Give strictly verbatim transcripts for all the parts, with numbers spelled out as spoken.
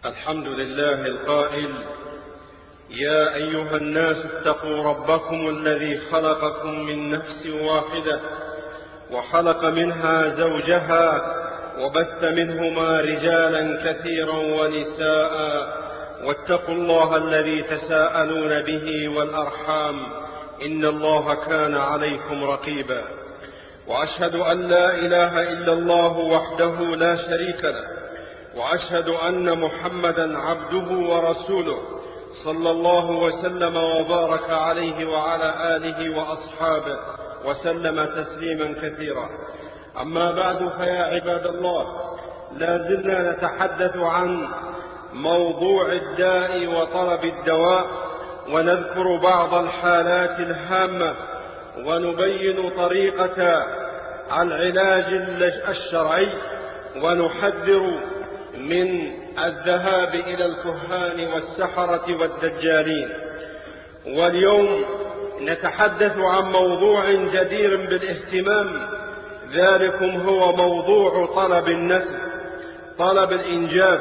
الحمد لله القائل: يا أيها الناس اتقوا ربكم الذي خلقكم من نفس واحدة وخلق منها زوجها وبث منهما رجالا كثيرا ونساء واتقوا الله الذي تساءلون به والأرحام إن الله كان عليكم رقيبا. وأشهد أن لا إله إلا الله وحده لا شريك له، وأشهد أن محمدا عبده ورسوله صلى الله وسلم وبارك عليه وعلى آله وأصحابه وسلم تسليما كثيرا. أما بعد، فيا عباد الله، لا زلنا نتحدث عن موضوع الداء وطلب الدواء، ونذكر بعض الحالات الهامة، ونبين طريقة العلاج الشرعي، ونحذر من الذهاب إلى الكهان والسحرة والدجالين. واليوم نتحدث عن موضوع جدير بالاهتمام، ذلكم هو موضوع طلب النسل، طلب الإنجاب،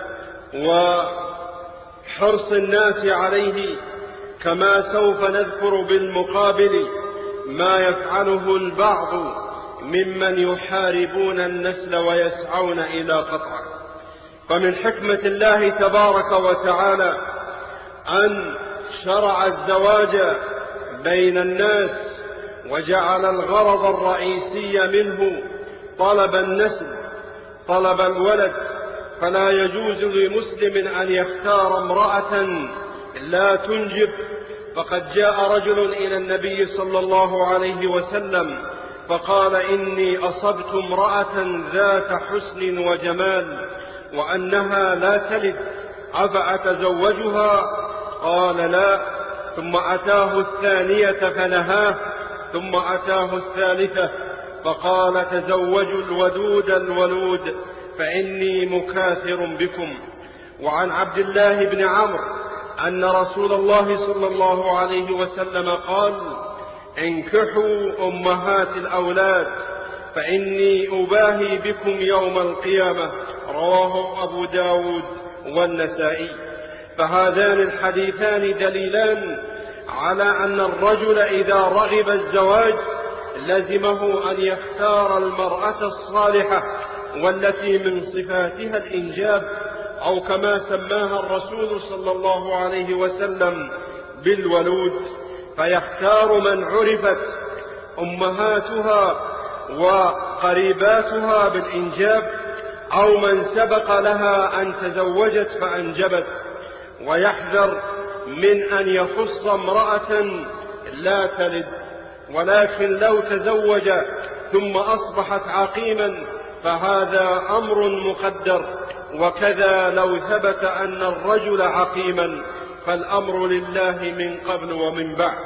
وحرص الناس عليه، كما سوف نذكر بالمقابل ما يفعله البعض ممن يحاربون النسل ويسعون إلى قطعه. فمن حكمة الله تبارك وتعالى أن شرع الزواج بين الناس، وجعل الغرض الرئيسي منه طلب النسل، طلب الولد. فلا يجوز لمسلم أن يختار امرأة لا تنجب. فقد جاء رجل إلى النبي صلى الله عليه وسلم فقال: إني أصبت امرأة ذات حسن وجمال وأنها لا تلد، أفأتزوجها؟ قال: لا. ثم أتاه الثانية فنهاه، ثم أتاه الثالثة فقال: تزوجوا الودود الولود فإني مكاثر بكم. وعن عبد الله بن عمرو أن رسول الله صلى الله عليه وسلم قال: انكحوا أمهات الأولاد فإني أباهي بكم يوم القيامة. رواه أبو داود والنسائي. فهذان الحديثان دليلان على أن الرجل إذا رغب الزواج لزمه أن يختار المرأة الصالحة، والتي من صفاتها الإنجاب، أو كما سماها الرسول صلى الله عليه وسلم بالولود. فيختار من عرفت أمهاتها وقريباتها بالإنجاب، أو من سبق لها أن تزوجت فأنجبت. ويحذر من أن يخص امرأة لا تلد. ولكن لو تزوج ثم أصبحت عقيما فهذا أمر مقدر، وكذا لو ثبت أن الرجل عقيما فالأمر لله من قبل ومن بعد.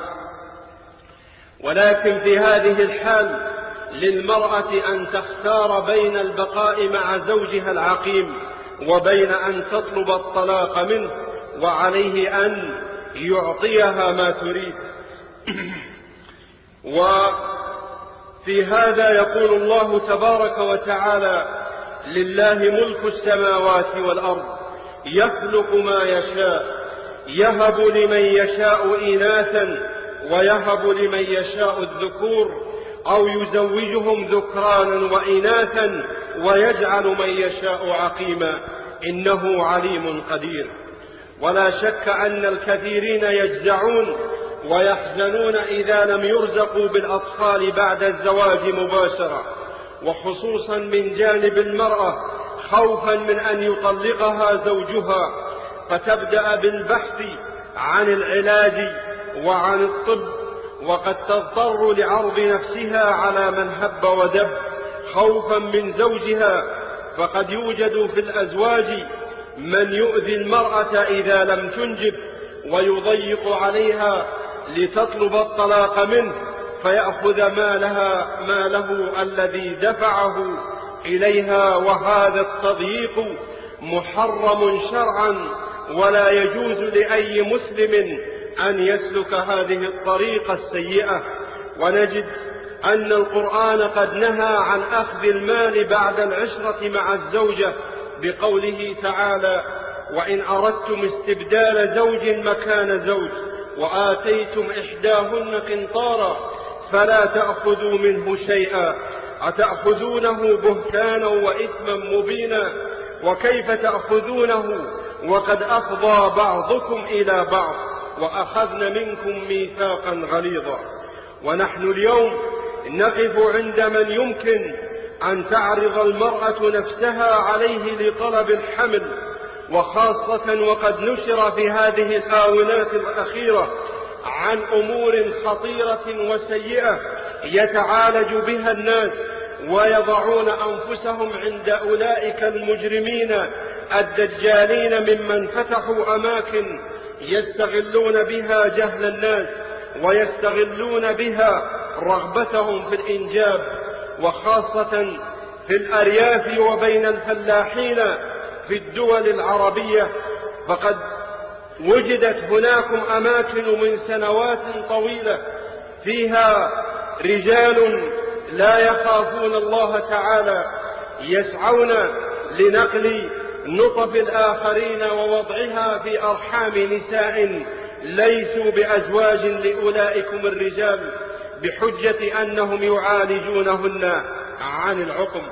ولكن في هذه الحال للمرأة أن تختار بين البقاء مع زوجها العقيم وبين أن تطلب الطلاق منه، وعليه أن يعطيها ما تريد. وفي هذا يقول الله تبارك وتعالى: لله ملك السماوات والأرض يخلق ما يشاء، يهب لمن يشاء إناثا ويهب لمن يشاء الذكور، أو يزوجهم ذكرانا وإناثا ويجعل من يشاء عقيما، إنه عليم قدير. ولا شك أن الكثيرين يجزعون ويحزنون إذا لم يرزقوا بالأطفال بعد الزواج مباشرة، وخصوصا من جانب المرأة، خوفا من أن يطلقها زوجها، فتبدأ بالبحث عن العلاج وعن الطب، وقد تضطر لعرض نفسها على من هب ودب خوفا من زوجها. فقد يوجد في الأزواج من يؤذي المرأة إذا لم تنجب، ويضيق عليها لتطلب الطلاق منه، فيأخذ مالها ماله الذي دفعه إليها. وهذا التضييق محرم شرعا، ولا يجوز لأي مسلم أن يسلك هذه الطريقة السيئة. ونجد أن القرآن قد نهى عن أخذ المال بعد العشرة مع الزوجة بقوله تعالى: وإن أردتم استبدال زوج مكان زوج وآتيتم إحداهن قنطارا فلا تأخذوا منه شيئا أتأخذونه بهتانا وإثما مبينا وكيف تأخذونه وقد أفضى بعضكم إلى بعض وأخذن منكم ميثاقا غليظا. ونحن اليوم نقف عند من يمكن أن تعرض المرأة نفسها عليه لطلب الحمل، وخاصة وقد نشر في هذه الآونات الأخيرة عن أمور خطيرة وسيئة يتعالج بها الناس ويضعون أنفسهم عند أولئك المجرمين الدجالين ممن فتحوا أماكن يستغلون بها جهل الناس ويستغلون بها رغبتهم في الإنجاب، وخاصة في الأرياف وبين الفلاحين في الدول العربية. فقد وجدت هناكم أماكن من سنوات طويلة فيها رجال لا يخافون الله تعالى يسعون لنقل نطف الآخرين ووضعها في أرحام نساء ليسوا بأزواج لأولئكم الرجال بحجة أنهم يعالجونهن عن العقم.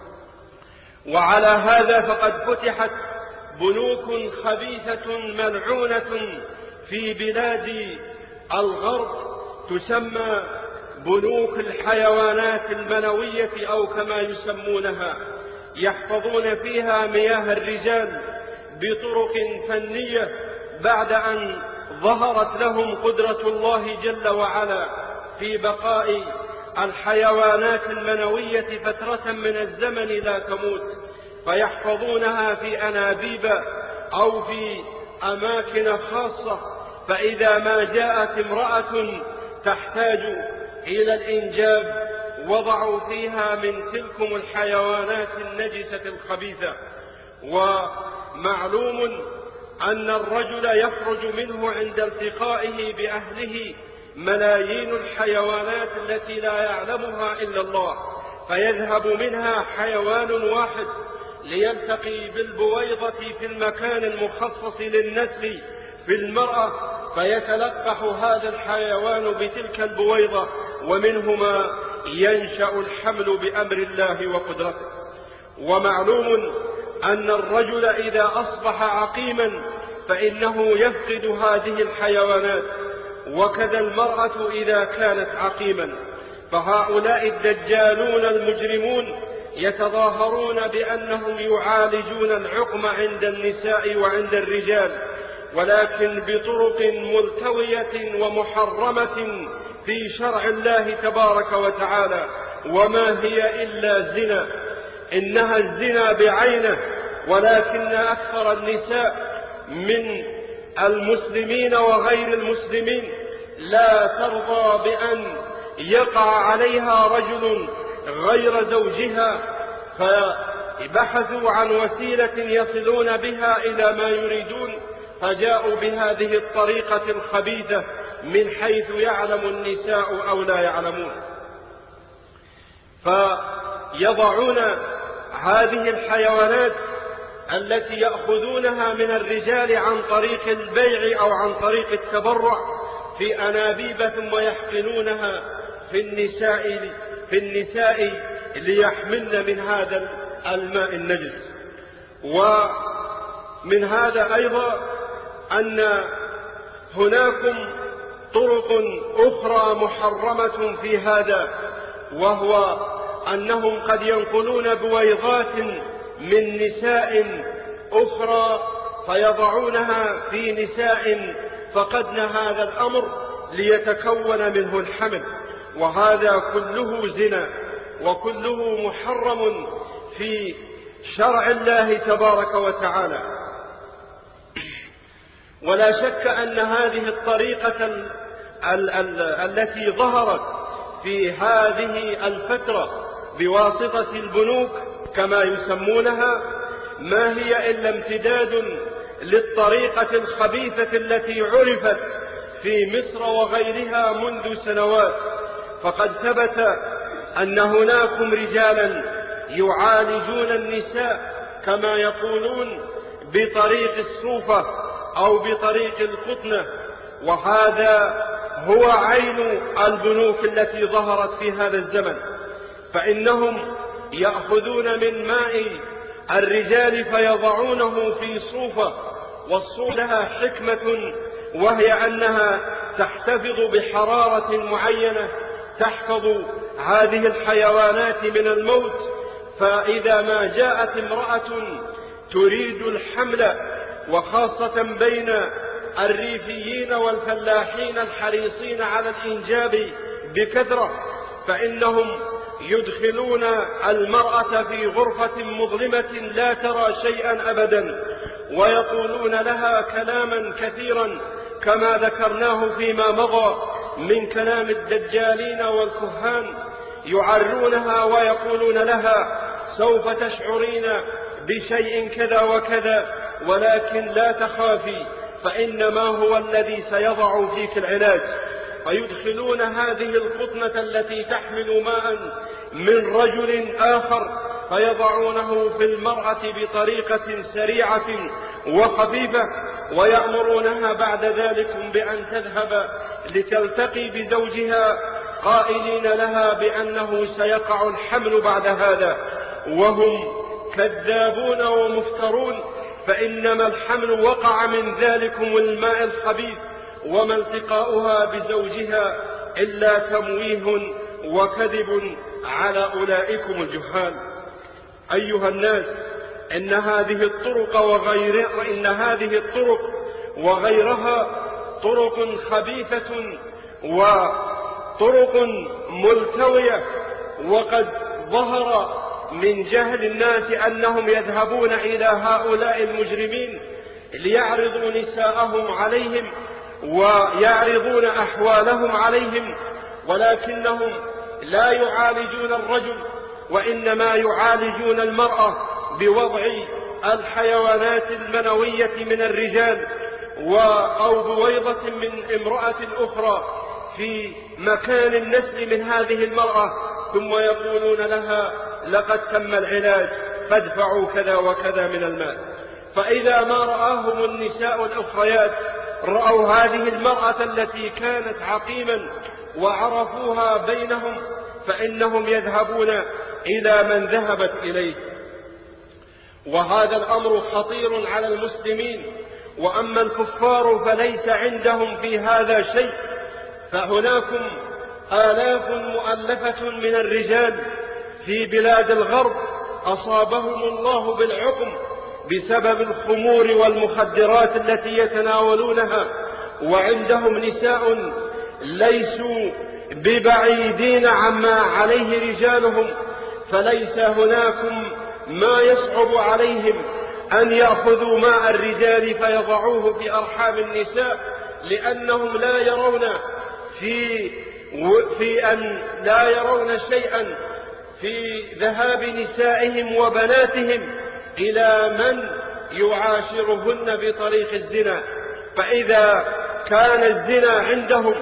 وعلى هذا فقد فتحت بنوك خبيثة ملعونة في بلاد الغرب تسمى بنوك الحيوانات المنوية أو كما يسمونها، يحفظون فيها مياه الرجال بطرق فنية بعد أن ظهرت لهم قدرة الله جل وعلا في بقاء الحيوانات المنوية فترة من الزمن لا تموت، فيحفظونها في أنابيب أو في أماكن خاصة، فإذا ما جاءت امرأة تحتاج إلى الإنجاب وضعوا فيها من تلكم الحيوانات النجسة الخبيثة. ومعلوم أن الرجل يخرج منه عند التقائه بأهله ملايين الحيوانات التي لا يعلمها إلا الله، فيذهب منها حيوان واحد ليلتقي بالبويضة في المكان المخصص للنسل في المرأة، فيتلقح هذا الحيوان بتلك البويضة ومنهما ينشأ الحمل بأمر الله وقدرته. ومعلوم أن الرجل إذا أصبح عقيما فإنه يفقد هذه الحيوانات، وكذا المرأة إذا كانت عقيما. فهؤلاء الدجالون المجرمون يتظاهرون بأنهم يعالجون العقم عند النساء وعند الرجال، ولكن بطرق ملتوية ومحرمة في شرع الله تبارك وتعالى، وما هي إلا زنا، إنها الزنا بعينه. ولكن أكثر النساء من المسلمين وغير المسلمين لا ترضى بأن يقع عليها رجل غير زوجها، فبحثوا عن وسيلة يصلون بها إلى ما يريدون، فجاءوا بهذه الطريقة الخبيثة من حيث يعلم النساء أو لا يعلمون، فيضعون هذه الحيوانات التي يأخذونها من الرجال عن طريق البيع أو عن طريق التبرع في أنابيب ثم يحقنونها في النساء في النساء ليحملن من هذا الماء النجس. ومن هذا أيضا أن هناكم طرق أخرى محرمة في هذا، وهو أنهم قد ينقلون بويضات من نساء أخرى فيضعونها في نساء فقدن هذا الأمر ليتكون منه الحمل، وهذا كله زنا وكله محرم في شرع الله تبارك وتعالى. ولا شك أن هذه الطريقة ال ال ال التي ظهرت في هذه الفترة بواسطة البنوك كما يسمونها ما هي إلا امتداد للطريقة الخبيثة التي عرفت في مصر وغيرها منذ سنوات. فقد ثبت أن هناكم رجالا يعالجون النساء كما يقولون بطريق الصوفة أو بطريق القطنة، وهذا هو عين البنوك التي ظهرت في هذا الزمن. فإنهم يأخذون من ماء الرجال فيضعونه في صوفة، والصوفة لها حكمة، وهي أنها تحتفظ بحرارة معينة تحفظ هذه الحيوانات من الموت. فإذا ما جاءت امرأة تريد الحمل، وخاصة بين الريفيين والفلاحين الحريصين على الإنجاب بكثرة، فإنهم يدخلون المرأة في غرفة مظلمة لا ترى شيئا أبدا، ويقولون لها كلاما كثيرا كما ذكرناه فيما مضى من كلام الدجالين والكهان، يعرونها ويقولون لها سوف تشعرين بشيء كذا وكذا، ولكن لا تخافي فإنما هو الذي سيضع فيك العلاج. فيدخلون هذه القطنة التي تحمل ماء من رجل آخر فيضعونه في المرأة بطريقة سريعة وخفيفة، ويأمرونها بعد ذلك بأن تذهب لتلتقي بزوجها، قائلين لها بأنه سيقع الحمل بعد هذا، وهم كذابون ومفترون، فإنما الحمل وقع من ذلكم الماء الخبيث، وما التقاؤها بزوجها إلا تمويه وكذب على أولئكم الجهال. أيها الناس، إن هذه الطرق وغير إن هذه الطرق وغيرها طرق خبيثة وطرق ملتوية، وقد ظهر من جهل الناس أنهم يذهبون إلى هؤلاء المجرمين ليعرضوا نساءهم عليهم ويعرضون أحوالهم عليهم، ولكنهم لا يعالجون الرجل، وإنما يعالجون المرأة بوضع الحيوانات المنوية من الرجال أو بويضة من امرأة أخرى في مكان النسل من هذه المرأة، ثم يقولون لها لقد تم العلاج فادفعوا كذا وكذا من المال. فإذا ما رآهم النساء الأخريات رأوا هذه المرأة التي كانت عقيما وعرفوها بينهم، فإنهم يذهبون إلى من ذهبت إليه. وهذا الأمر خطير على المسلمين. وأما الكفار فليس عندهم في هذا شيء، فهناكم آلاف مؤلفة من الرجال في بلاد الغرب أصابهم الله بالعقم بسبب الخمور والمخدرات التي يتناولونها، وعندهم نساء ليسوا ببعيدين عما عليه رجالهم، فليس هناكم ما يصعب عليهم أن يأخذوا ماء الرجال فيضعوه في أرحام النساء، لأنهم لا يرون في, في أن لا يرون شيئا في ذهاب نسائهم وبناتهم إلى من يعاشرهن بطريق الزنا. فإذا كان الزنا عندهم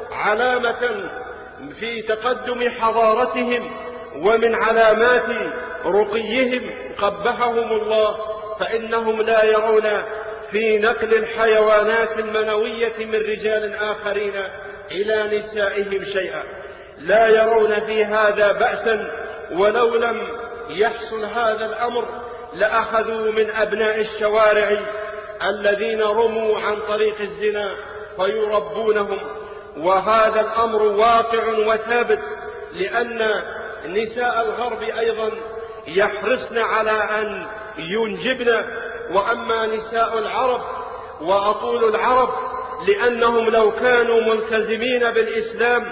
علامة في تقدم حضارتهم ومن علامات رقيهم قبحهم الله، فإنهم لا يرون في نقل الحيوانات المنوية من رجال آخرين إلى نسائهم شيئا، لا يرون في هذا بأسا. ولو لم يحصل هذا الأمر لأخذوا من أبناء الشوارع الذين رموا عن طريق الزنا فيربونهم. وهذا الأمر واقع وثابت، لأن نساء الغرب أيضا يحرصن على أن ينجبن. وأما نساء العرب، وأقول العرب لأنهم لو كانوا ملتزمين بالإسلام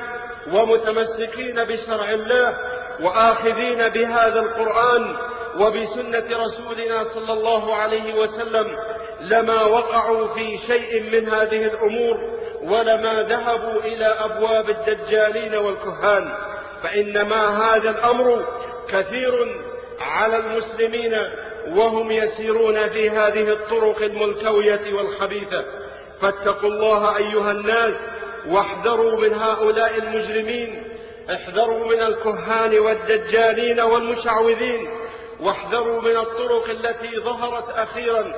ومتمسكين بشرع الله وآخذين بهذا القرآن وبسنة رسولنا صلى الله عليه وسلم لما وقعوا في شيء من هذه الأمور، ولما ذهبوا إلى أبواب الدجالين والكهان. فإنما هذا الأمر كثير على المسلمين وهم يسيرون في هذه الطرق الملتوية والخبيثة. فاتقوا الله أيها الناس، واحذروا من هؤلاء المجرمين، احذروا من الكهان والدجالين والمشعوذين، واحذروا من الطرق التي ظهرت أخيرا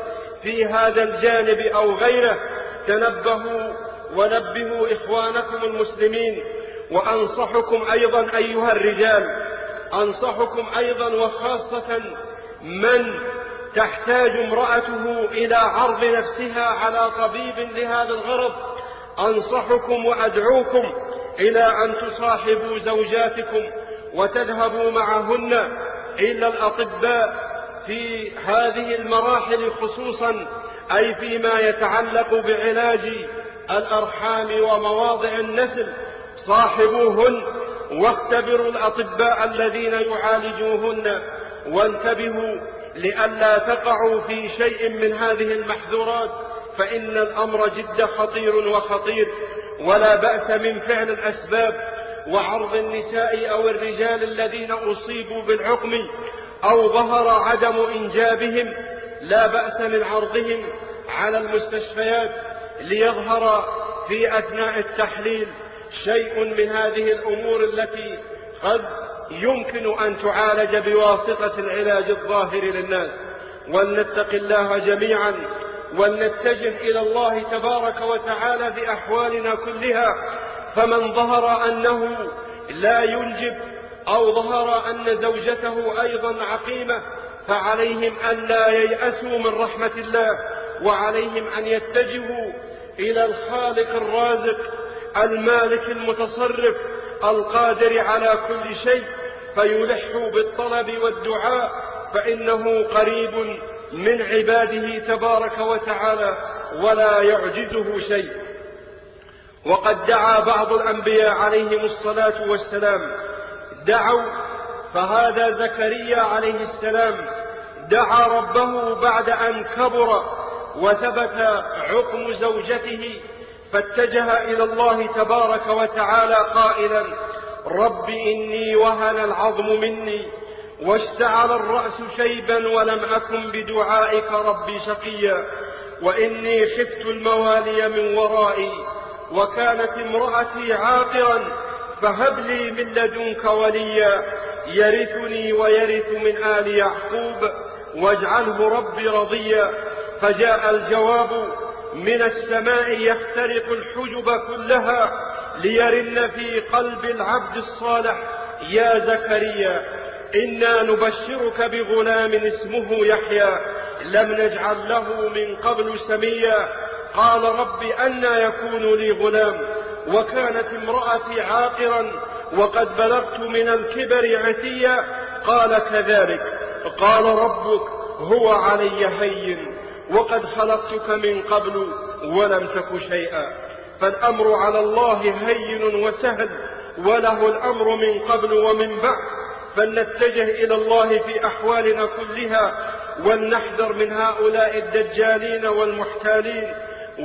في هذا الجانب أو غيره تنبهوا ونبهوا إخوانكم المسلمين. وأنصحكم أيضا أيها الرجال، أنصحكم أيضا وخاصة من تحتاج امرأته إلى عرض نفسها على طبيب لهذا الغرض، أنصحكم وأدعوكم إلى أن تصاحبوا زوجاتكم وتذهبوا معهن إلى الأطباء في هذه المراحل خصوصا، أي فيما يتعلق بعلاج الأرحام ومواضع النسل. صاحبوهن واختبروا الأطباء الذين يعالجوهن، وانتبهوا لئلا تقعوا في شيء من هذه المحذورات، فإن الأمر جد خطير وخطير، ولا بأس من فعل الأسباب وعرض النساء أو الرجال الذين أصيبوا بالعقم أو ظهر عدم إنجابهم، لا بأس من عرضهم على المستشفيات ليظهر في أثناء التحليل شيء من هذه الأمور التي قد يمكن أن تعالج بواسطة العلاج الظاهر للناس. ولنتق الله جميعا ولنتجه إلى الله تبارك وتعالى في أحوالنا كلها. فمن ظهر أنه لا ينجب أو ظهر أن زوجته أيضا عقيمة فعليهم أن لا ييأسوا من رحمة الله، وعليهم أن يتجهوا إلى الخالق الرازق المالك المتصرف القادر على كل شيء، فيلحوا بالطلب والدعاء، فإنه قريب من عباده تبارك وتعالى ولا يعجزه شيء. وقد دعا بعض الأنبياء عليهم الصلاة والسلام، دعوا، فهذا زكريا عليه السلام دعا ربه بعد أن كبر وثبت عقم زوجته، فاتجه إلى الله تبارك وتعالى قائلا: رب إني وهن العظم مني واشتعل الرأس شيبا ولم أكن بدعائك ربي شقيا، وإني خفت الموالي من ورائي وكانت امرأتي عاقرا فهب لي من لدنك وليا يرثني ويرث من آل يعقوب واجعله ربي رضيا. فجاء الجواب من السماء يخترق الحجب كلها ليرن في قلب العبد الصالح: يا زكريا إنا نبشرك بغلام اسمه يحيى لم نجعل له من قبل سميا. قال رب أنى يكون لي غلام وكانت امرأتي عاقرا وقد بلغت من الكبر عتيا. قال كذلك قال ربك هو علي هين وقد خلقتك من قبل ولم تك شيئا. فالأمر على الله هين وسهل، وله الأمر من قبل ومن بعد، فلنتجه إلى الله في أحوالنا كلها، ولنحذر من هؤلاء الدجالين والمحتالين،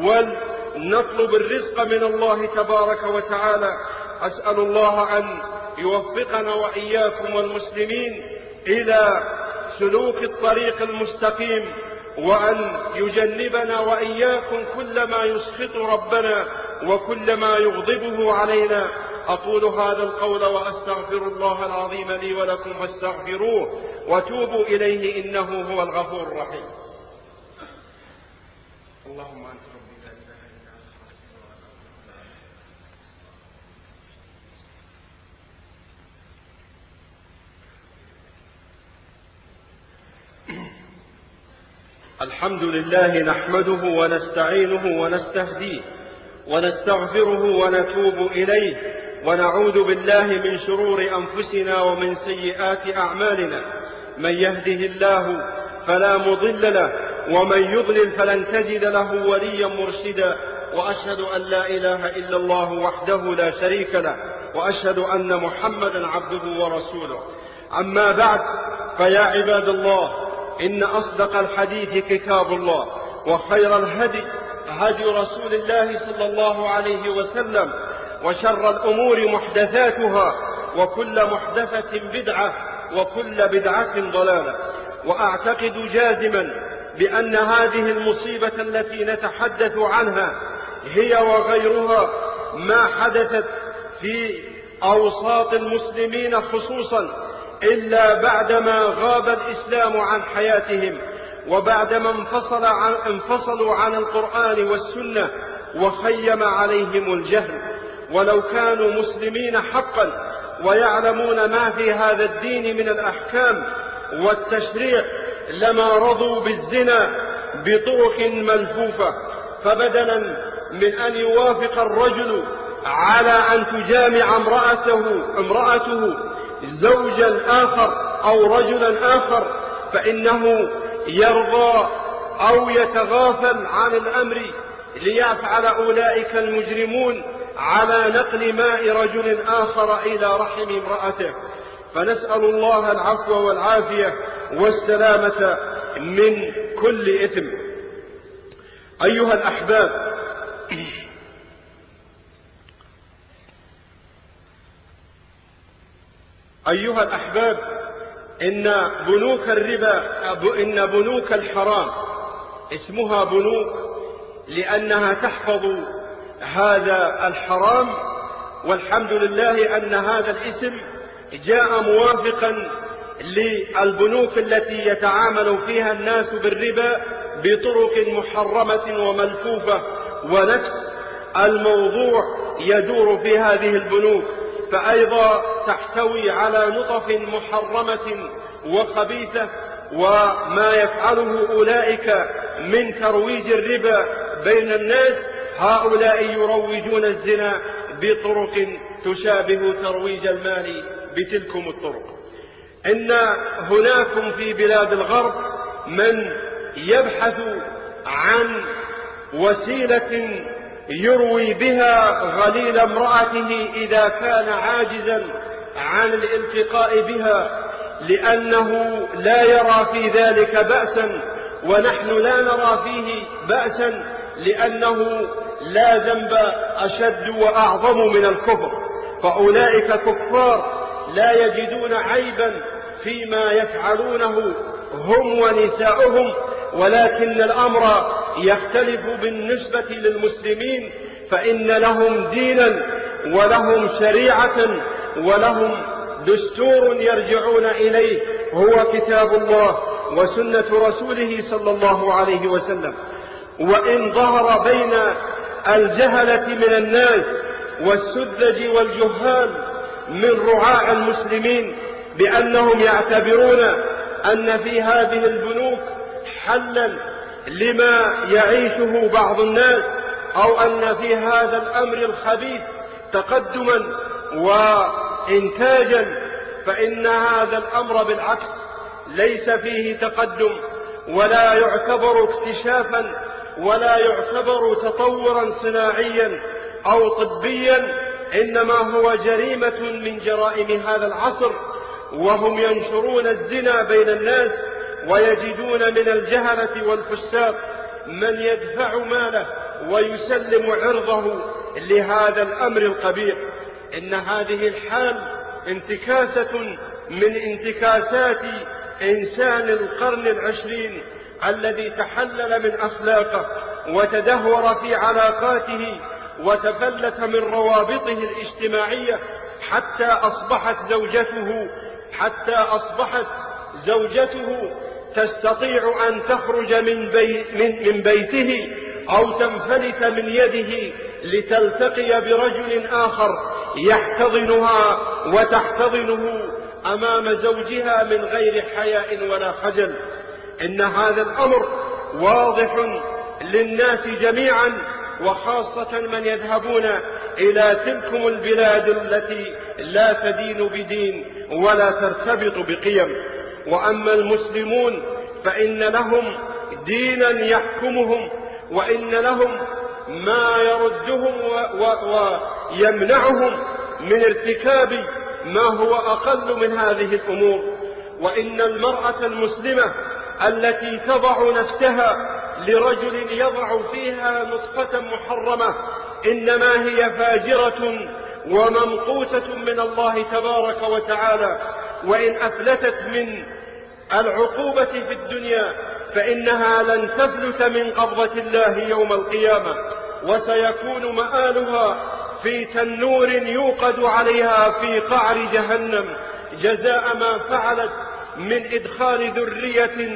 ولنطلب الرزق من الله تبارك وتعالى. أسأل الله أن يوفقنا وإياكم والمسلمين إلى سلوك الطريق المستقيم، وأن يجنبنا وإياكم كل ما يسخط ربنا وكل ما يغضبه علينا. أقول هذا القول وأستغفر الله العظيم لي ولكم فاستغفروه وتوبوا إليه إنه هو الغفور الرحيم. اللهم أنت ربي لا إله إلا أنت. الحمد لله نحمده ونستعينه ونستهديه ونستغفره ونتوب إليه، ونعوذ بالله من شرور أنفسنا ومن سيئات أعمالنا. من يهده الله فلا مضل له ومن يضلل فلن تجد له وليا مرشدا. وأشهد أن لا إله إلا الله وحده لا شريك له، وأشهد أن محمدا عبده ورسوله. أما بعد، فيا عباد الله، إن أصدق الحديث كتاب الله، وخير الهدي هدي رسول الله صلى الله عليه وسلم، وشر الأمور محدثاتها، وكل محدثة بدعة، وكل بدعة ضلالة. وأعتقد جازما بأن هذه المصيبة التي نتحدث عنها هي وغيرها ما حدثت في أوساط المسلمين خصوصا إلا بعدما غاب الإسلام عن حياتهم وبعدما انفصل عن انفصلوا عن القرآن والسنة وخيم عليهم الجهل. ولو كانوا مسلمين حقا ويعلمون ما في هذا الدين من الأحكام والتشريع لما رضوا بالزنا بطرق ملفوفة. فبدلا من أن يوافق الرجل على أن تجامع امرأته, امرأته زوجا آخر أو رجلا آخر فإنه يرضى أو يتغافل عن الأمر ليفعل أولئك المجرمون على نقل ماء رجل آخر إلى رحم امرأته. فنسأل الله العفو والعافية والسلامة من كل إثم. أيها الأحباب، أيها الأحباب إن بنوك الربا إن بنوك الحرام اسمها بنوك لأنها تحفظ هذا الحرام، والحمد لله أن هذا الاسم جاء موافقا للبنوك التي يتعامل فيها الناس بالربا بطرق محرمة وملفوفة، ونفس الموضوع يدور في هذه البنوك، فأيضا تحتوي على نطف محرمة وخبيثة. وما يفعله أولئك من ترويج الربا بين الناس، هؤلاء يروجون الزنا بطرق تشابه ترويج المال بتلكم الطرق. إن هناكم في بلاد الغرب من يبحث عن وسيلة يروي بها غليل امرأته إذا كان عاجزا عن الالتقاء بها، لأنه لا يرى في ذلك بأسا، ونحن لا نرى فيه بأسا، لأنه لا ذنب أشد وأعظم من الكفر. فأولئك كفار لا يجدون عيبا فيما يفعلونه هم ونساؤهم، ولكن الأمر يختلف بالنسبة للمسلمين، فإن لهم دينا ولهم شريعة ولهم دستور يرجعون إليه، هو كتاب الله وسنة رسوله صلى الله عليه وسلم. وإن ظهر بين الجهلة من الناس والسذج والجهال من رعاع المسلمين بأنهم يعتبرون أن في هذه البنوك حلا لما يعيشه بعض الناس، أو أن في هذا الأمر الخبيث تقدما وإنتاجا، فإن هذا الأمر بالعكس ليس فيه تقدم، ولا يعتبر اكتشافا، ولا يعتبر تطورا صناعيا أو طبيا، إنما هو جريمة من جرائم هذا العصر. وهم ينشرون الزنا بين الناس، ويجدون من الجهلة والفساق من يدفع ماله ويسلم عرضه لهذا الأمر القبيح. إن هذه الحال انتكاسة من انتكاسات إنسان القرن العشرين الذي تحلل من أخلاقه وتدهور في علاقاته وتفلت من روابطه الاجتماعية، حتى أصبحت زوجته حتى أصبحت زوجته تستطيع أن تخرج من, بي من, من بيته أو تنفلت من يده لتلتقي برجل آخر يحتضنها وتحتضنه أمام زوجها من غير حياء ولا خجل. إن هذا الأمر واضح للناس جميعا، وخاصة من يذهبون إلى تلكم البلاد التي لا تدين بدين ولا ترتبط بقيم. وأما المسلمون فإن لهم دينا يحكمهم، وإن لهم ما يردهم ويمنعهم من ارتكاب ما هو أقل من هذه الأمور. وإن المرأة المسلمة التي تضع نفسها لرجل يضع فيها نطفة محرمة إنما هي فاجرة وممقوتة من الله تبارك وتعالى، وإن أفلتت من العقوبة في الدنيا فإنها لن تفلت من قبضة الله يوم القيامة، وسيكون مآلها في تنور يوقد عليها في قعر جهنم جزاء ما فعلت من إدخال ذرية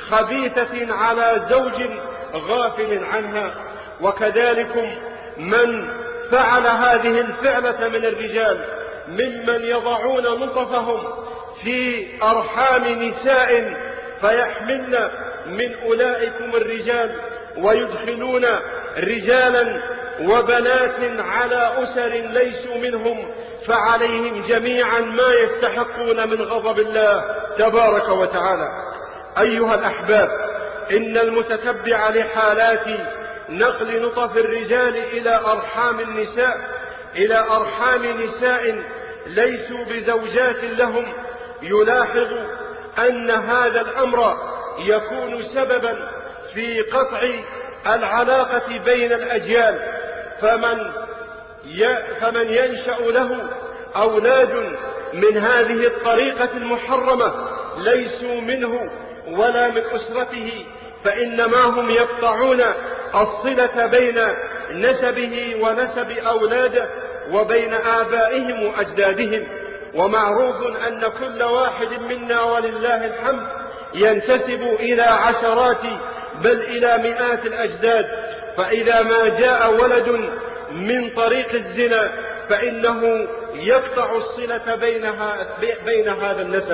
خبيثة على زوج غافل عنها. وكذلك من فعل هذه الفعلة من الرجال ممن يضعون نطفهم في أرحام نساء فيحملن من أولئكم الرجال ويدخلون رجالا وبنات على أسر ليسوا منهم، فعليهم جميعا ما يستحقون من غضب الله تبارك وتعالى. أيها الأحباب، إن المتتبع لحالات نقل نطف الرجال إلى أرحام النساء إلى أرحام نساء ليسوا بزوجات لهم يلاحظ أن هذا الأمر يكون سببا في قطع العلاقة بين الأجيال، فمن فمن ينشأ له أولاد من هذه الطريقة المحرمة ليسوا منه ولا من أسرته، فإنما هم يقطعون الصلة بين نسبه ونسب أولاده وبين آبائهم وأجدادهم. ومعروف أن كل واحد منا ولله الحمد ينتسب إلى عشرات بل إلى مئات الأجداد، فإذا ما جاء ولد من طريق الزنا فإنه يقطع الصلة بينها بين هذا النسب.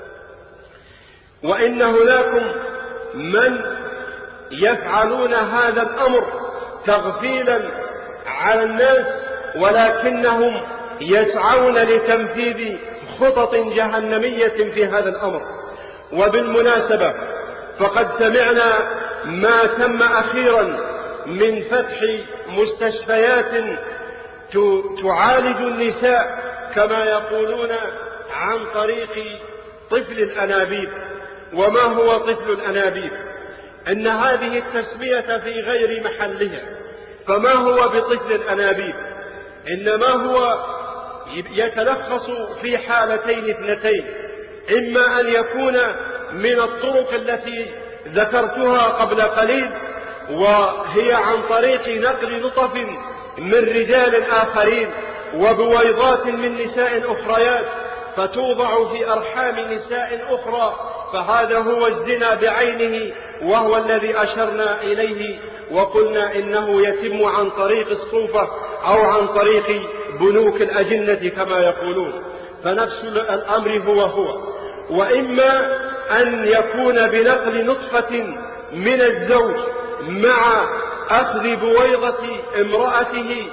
وإن هناكم من يفعلون هذا الأمر تغفيلا على الناس، ولكنهم يسعون لتنفيذ خطط جهنمية في هذا الأمر. وبالمناسبة فقد سمعنا ما تم أخيرا من فتح مستشفيات تعالج النساء كما يقولون عن طريق طفل الأنابيب. وما هو طفل الأنابيب؟ إن هذه التسمية في غير محلها، فما هو بطفل الأنابيب؟ إنما هو يتلخص في حالتين اثنتين: إما أن يكون من الطرق التي ذكرتها قبل قليل، وهي عن طريق نقل نطف من رجال آخرين وبويضات من نساء أخريات فتوضع في أرحام نساء أخرى، فهذا هو الزنا بعينه، وهو الذي أشرنا إليه وقلنا إنه يتم عن طريق الصوفة أو عن طريق بنوك الأجنة كما يقولون، فنفس الأمر هو هو. وإما أن يكون بنقل نطفة من الزوج مع أخذ بويضة امرأته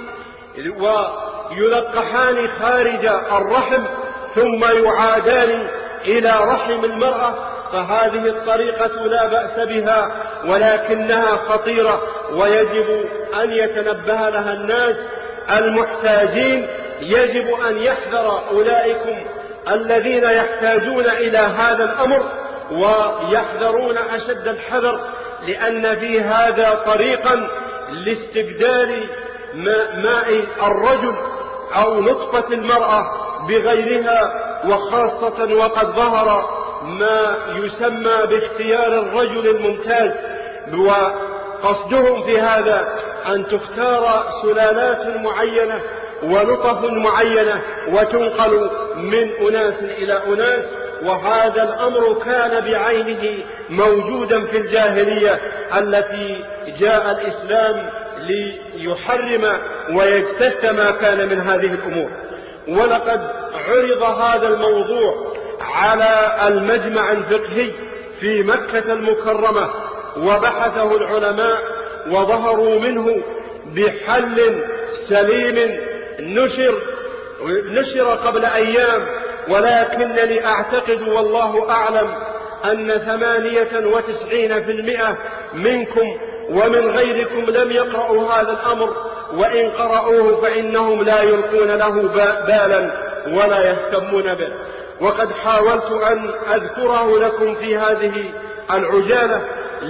ويلقحان خارج الرحم ثم يعادان إلى رحم المرأة، فهذه الطريقة لا بأس بها ولكنها خطيرة ويجب أن يتنبه لها الناس المحتاجين. يجب أن يحذر أولئكم الذين يحتاجون إلى هذا الأمر ويحذرون أشد الحذر، لأن في هذا طريقا لاستبدال ماء الرجل أو نطفة المرأة بغيرها، وخاصة وقد ظهر ما يسمى باختيار الرجل الممتاز، وقصدهم في هذا أن تختار سلالات معينة ونطف معينة وتنقل من أناس إلى أناس. وهذا الأمر كان بعينه موجودا في الجاهلية التي جاء الإسلام ليحرم ويجتث ما كان من هذه الأمور. ولقد عرض هذا الموضوع على المجمع الفقهي في مكة المكرمة وبحثه العلماء وظهروا منه بحل سليم نشر نشر قبل أيام، ولكنني أعتقد والله أعلم أن ثمانية وتسعين في المئة منكم ومن غيركم لم يقرأوا هذا الأمر، وإن قرأوه فإنهم لا يلقون له بالا ولا يهتمون به. وقد حاولت أن أذكره لكم في هذه العجالة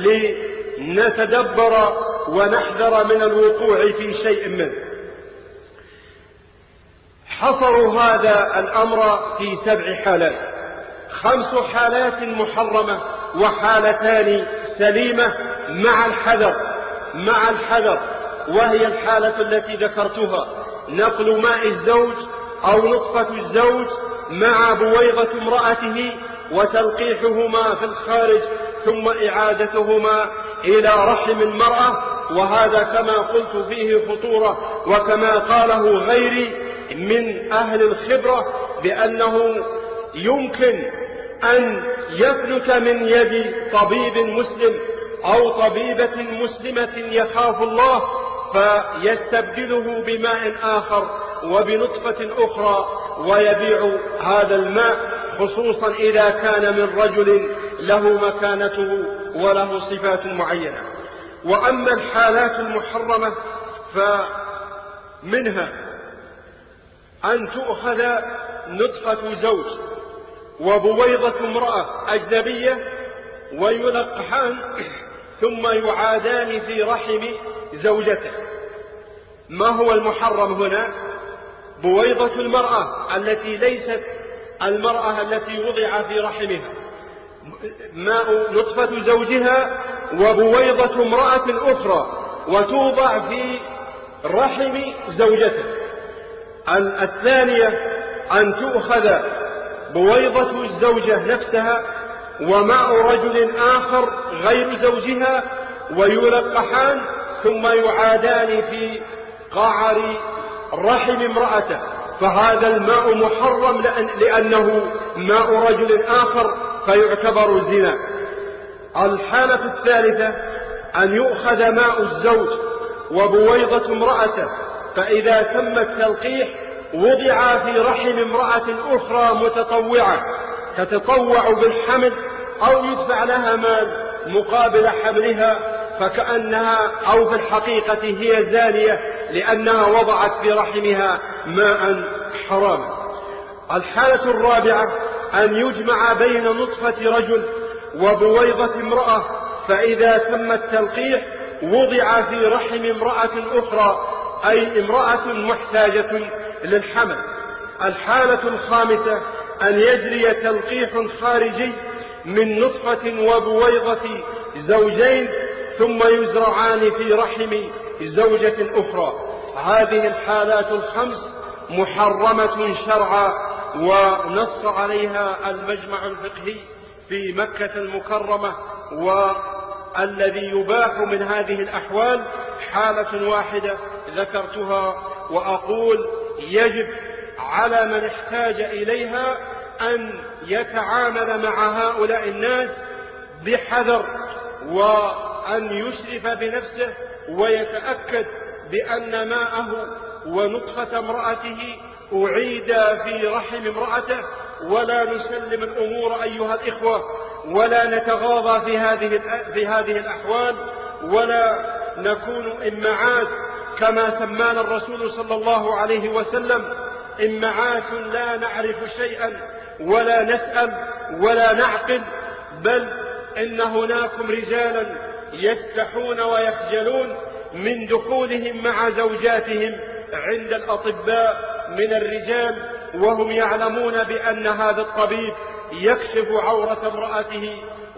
لنتدبر ونحذر من الوقوع في شيء منه. حصروا هذا الأمر في سبع حالات: خمس حالات محرمة وحالتان سليمة مع الحذر مع الحذر وهي الحالة التي ذكرتها: نقل ماء الزوج أو نطفة الزوج مع بويضة امرأته وتلقيحهما في الخارج ثم إعادتهما إلى رحم المرأة، وهذا كما قلت فيه خطورة، وكما قاله غيري من أهل الخبرة بأنه يمكن أن يفلت من يد طبيب مسلم أو طبيبة مسلمة يخاف الله فيستبدله بماء آخر وبنطفة أخرى ويبيع هذا الماء، خصوصا إذا كان من رجل له مكانته وله صفات معينة. وأما الحالات المحرمة فمنها أن تؤخذ نطفة زوج وبويضة امرأة أجنبية ويلقحان ثم يعادان في رحم زوجته. ما هو المحرم هنا؟ بويضة المرأة التي ليست المرأة التي وضع في رحمها، ماء نطفة زوجها وبويضة امرأة أخرى وتوضع في رحم زوجته. الثانية أن تؤخذ بويضة الزوجة نفسها وماء رجل آخر غير زوجها ويلقحان ثم يعادان في قعر رحم امرأته، فهذا الماء محرم لأنه ماء رجل آخر فيعتبر زنا. الحالة الثالثة أن يؤخذ ماء الزوج وبويضة امرأته، فإذا تم التلقيح وضع في رحم امرأة أخرى متطوعة تتطوع بالحمل أو يدفع لها مال مقابل حملها، فكأنها أو في الحقيقة هي زانية لأنها وضعت في رحمها ماء حراما. الحالة الرابعة أن يجمع بين نطفة رجل وبويضة امرأة، فإذا تم التلقيح وضع في رحم امرأة أخرى، أي امرأة محتاجة للحمل. الحالة الخامسة أن يجري تلقيح خارجي من نطفة وبويضة زوجين ثم يزرعان في رحم زوجة أخرى. هذه الحالات الخمس محرمة شرعا، ونص عليها المجمع الفقهي في مكة المكرمة. والذي يباح من هذه الأحوال حالة واحدة ذكرتها، وأقول يجب على من احتاج إليها أن يتعامل مع هؤلاء الناس بحذر، وأن يشرف بنفسه ويتأكد بأن ماءه ونطفة امرأته أعيد في رحم امرأته، ولا نسلم الأمور أيها الإخوة، ولا نتغاضى في هذه في هذه الأحوال، ولا نكون إمعات كما سمانا الرسول صلى الله عليه وسلم، إمعات لا نعرف شيئا ولا نسأل ولا نعقل، بل إن هناكم رجالا يستحون ويخجلون من دخولهم مع زوجاتهم عند الأطباء من الرجال، وهم يعلمون بأن هذا الطبيب يكشف عورة امرأته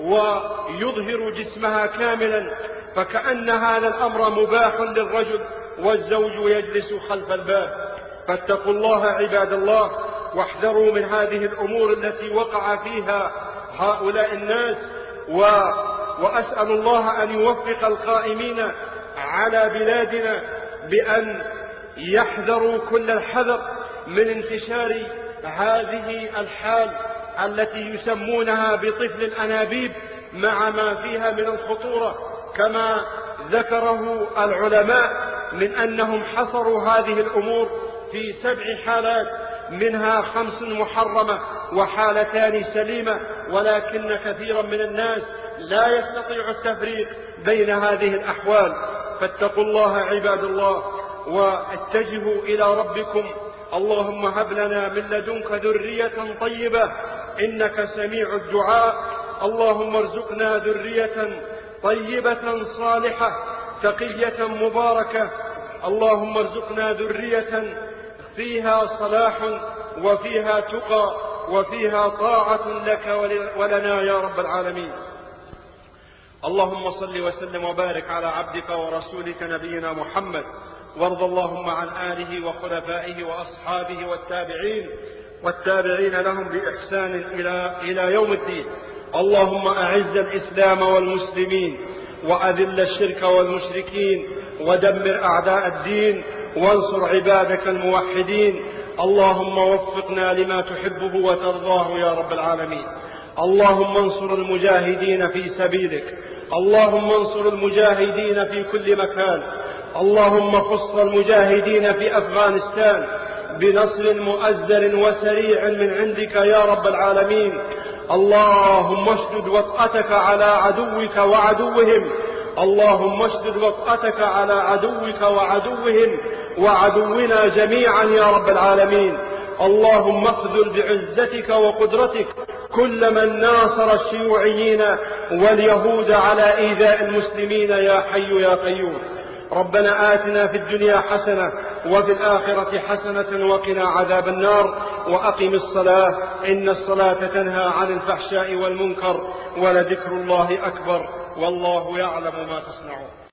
ويظهر جسمها كاملا، فكأن هذا الأمر مباح للرجل والزوج يجلس خلف الباب. فاتقوا الله عباد الله، واحذروا من هذه الأمور التي وقع فيها هؤلاء الناس، و... وأسأل الله أن يوفق القائمين على بلادنا بأن يحذروا كل الحذر من انتشار هذه الحال التي يسمونها بطفل الأنابيب، مع ما فيها من الخطورة كما ذكره العلماء من أنهم حصروا هذه الأمور في سبع حالات، منها خمس محرمة وحالتان سليمة، ولكن كثيرا من الناس لا يستطيع التفريق بين هذه الأحوال. فاتقوا الله عباد الله، واتجهوا إلى ربكم. اللهم هب لنا من لدنك ذرية طيبة إنك سميع الدعاء. اللهم ارزقنا ذرية طيبة صالحة تقية مباركة. اللهم ارزقنا ذرية فيها صلاح وفيها تقى وفيها طاعة لك ولنا يا رب العالمين. اللهم صل وسلم وبارك على عبدك ورسولك نبينا محمد، وارض اللهم عن آله وخلفائه وأصحابه والتابعين والتابعين لهم بإحسان إلى إلى يوم الدين. اللهم أعز الإسلام والمسلمين وأذل الشرك والمشركين ودمر أعداء الدين وانصر عبادك الموحدين. اللهم وفقنا لما تحبه وترضاه يا رب العالمين. اللهم انصر المجاهدين في سبيلك، اللهم انصر المجاهدين في كل مكان، اللهم خص المجاهدين في أفغانستان بنصر مؤزر وسريع من عندك يا رب العالمين. اللهم اشدد وطأتك على عدوك وعدوهم، اللهم اشدد وطأتك على عدوك وعدوهم وعدونا جميعا يا رب العالمين. اللهم اخذل بعزتك وقدرتك كل من ناصر الشيوعيين واليهود على إيذاء المسلمين يا حي يا قيوم. ربنا آتنا في الدنيا حسنة وفي الآخرة حسنة وقنا عذاب النار. وأقم الصلاة إن الصلاة تنهى عن الفحشاء والمنكر ولذكر الله أكبر والله يعلم ما تصنعون.